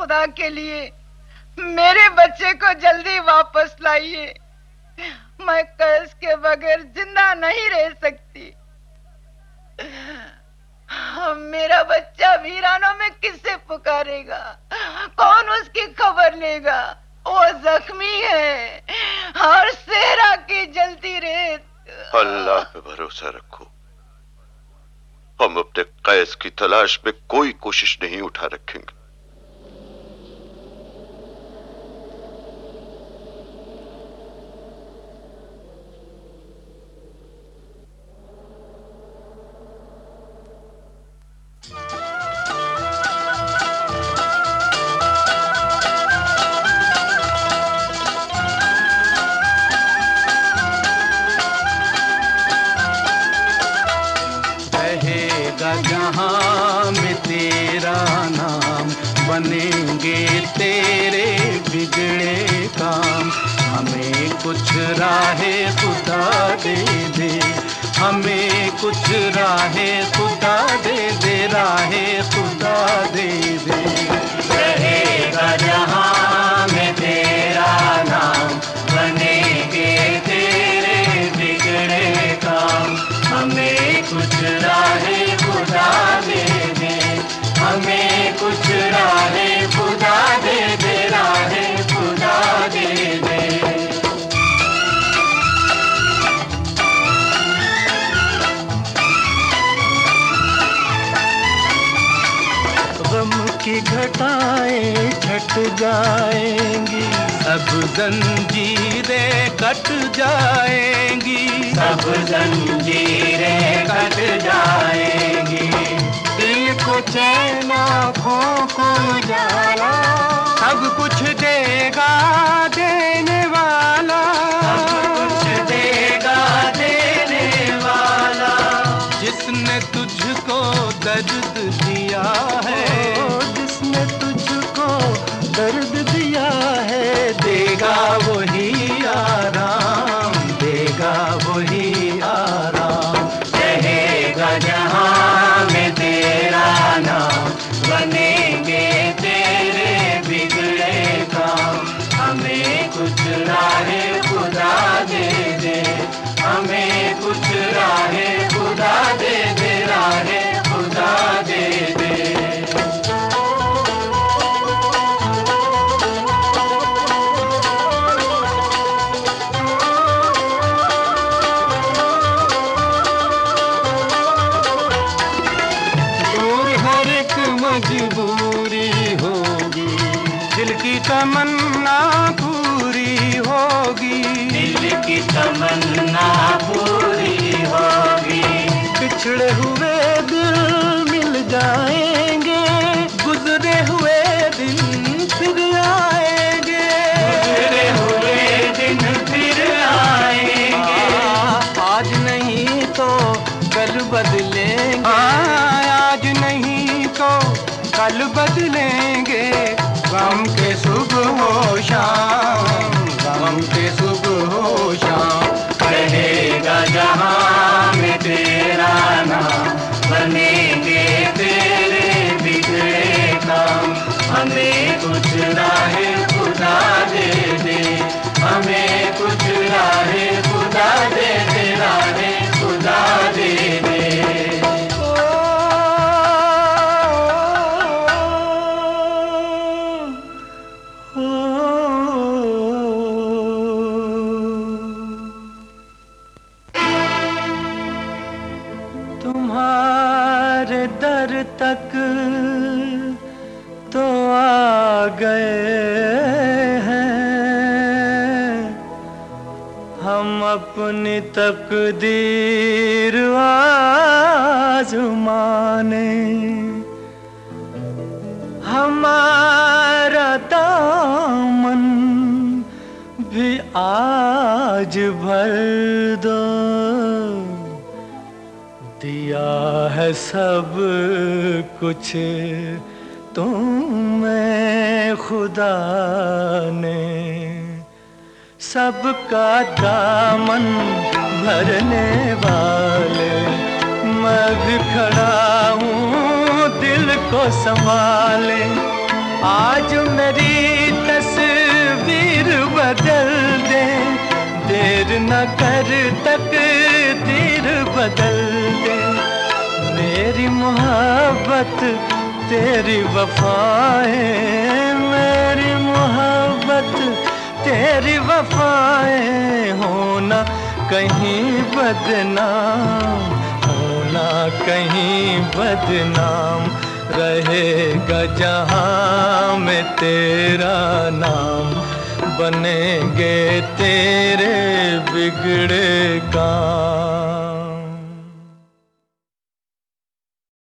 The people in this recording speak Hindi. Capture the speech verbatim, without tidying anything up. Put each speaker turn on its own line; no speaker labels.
खुदा के लिए मेरे बच्चे को जल्दी वापस लाइए। मैं कैस के बगैर जिंदा नहीं रह सकती। मेरा बच्चा वीरानों में किससे पुकारेगा? कौन उसकी खबर लेगा? वो जख्मी है और सेहरा की जलती रेत।
अल्लाह पे भरोसा रखो। हम अपने कैस की तलाश में कोई कोशिश नहीं उठा रखेंगे।
जहां में तेरा नाम बनेंगे तेरे बिगड़े काम। हमें कुछ राहे खुदा दे दे, हमें कुछ राहे खुदा दे दे, राहे खुदा दे दे। रहेगा जहां में तेरा नाम बनेंगे तेरे बिगड़े काम। हमें कुछ राहे खुदा दे दे, हमें कुछ राहे खुदा दे दे, राहे खुदा दे दे। गम की घटाएं छट जाएंगी, सब जंजीरें कट जाएंगी, सब जंजीरें कट जाएंगी। दिल को चैन आँखों को उजाला, सब कुछ देगा देने वाला, सब कुछ देगा देने वाला। जिसने तुझको दर्द दिया है, जिसने तुझको दर्द दिया है, देगा वही आराम, देगा वही आराम। रहेगा जहां में तेरा नाम बनेंगे तेरे बिगड़े काम। हमें कुछ राहे खुदा दे दे, हमें कुछ राहे खुदा दे दे, राहे खुदा दे दे। मजबूरी होगी, दिल की तमन्ना पूरी होगी, दिल की तमन्ना पूरी होगी। बिछड़े हुए दिल मिल जाएंगे, गुजरे हुए दिन फिर आएंगे, गुजरे हुए दिन फिर आएंगे। आज नहीं तो कल बदलेंगे, आज नहीं तो कल बदलेंगे। गम के सुबह हो शाम, गम के सुबह हो शाम। रहेगा जहां में तेरा नाम बनेंगे तेरे बिगड़े काम। हमें कुछ राहे खुदा दे दे, हमें कुछ राहे खुदा दे दे, राहे खुदा दे दे। तुम्हारे दर तक तो आ गए हैं, हम अपनी तकदीर आज़माने। हमारा दामन भी आज भर दो, दिया है सब कुछ तुम्हें खुदा ने। सबका दामन भरने वाले मैं भी खड़ा हूँ दिल को संभाले। आज मेरी तस्वीर बदल दे, देर न कर तकदीर बदल दे। मेरी मोहब्बत तेरी वफाएं, मेरी मोहब्बत तेरी वफाएं, होना कहीं बदनाम, होना कहीं बदनाम, रहेगा जहां में तेरा नाम, बनेंगे तेरे बिगड़े काम।